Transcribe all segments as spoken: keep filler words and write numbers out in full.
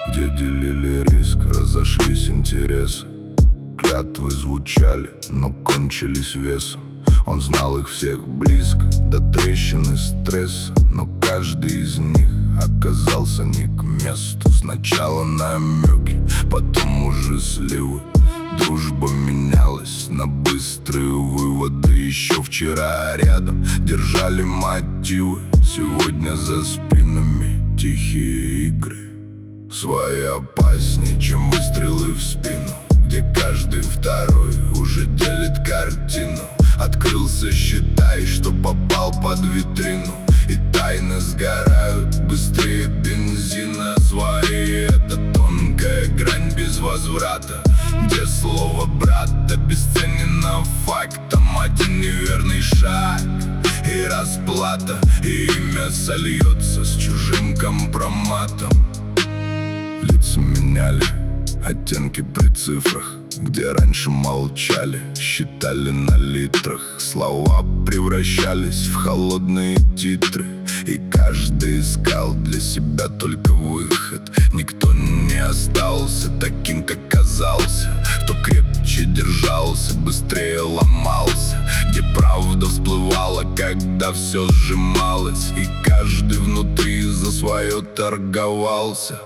где делили риск, разошлись интересы. Клятвы звучали, но кончились весом. Он знал их всех близко, до трещины стресса, но каждый из них оказался не к месту. Сначала намеки, потом уже сливы. Дружба менялась на быстрые выводы. Еще вчера рядом держали мотивы, сегодня за спинами тихие игры. Свои опаснее, чем выстрелы в спину, где каждый второй уже делит картину. Открылся, считай, что попал под витрину, и тайны сгорают быстрее бензина. Свои — это тонкая грань без возврата, где слово брат обесценено фактом. Один неверный шаг и расплата, и имя сольется с чужим компроматом. Лица меняли оттенки при цифрах, где раньше молчали, считали на литрах. Слова превращались в холодные титры, и каждый искал для себя только выход. Никто не остался таким, как казался. Кто крепче держался, быстрее ломался, где правда всплывала, когда все сжималось, и каждый внутри за свое торговался.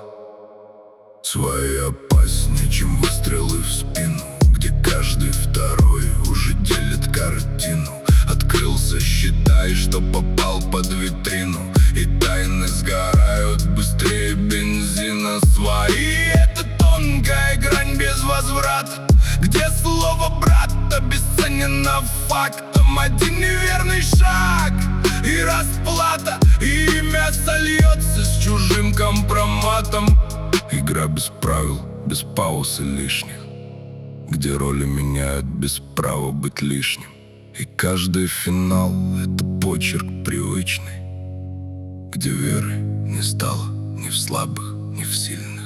Свои опаснее, чем выстрелы в спину, где каждый второй уже делит картину. Открылся, считай, что попал под витрину, и тайны сгорают быстрее бензина. Свои — это тонкая грань без возврата, где слово брат обесценено фактом. Один неверный шаг и расплата, и имя сольется с чужим компроматом. Игра без правил, без пауз и лишних, где роли меняют без права быть лишним. И каждый финал — это почерк привычный, где веры не стало ни в слабых, ни в сильных.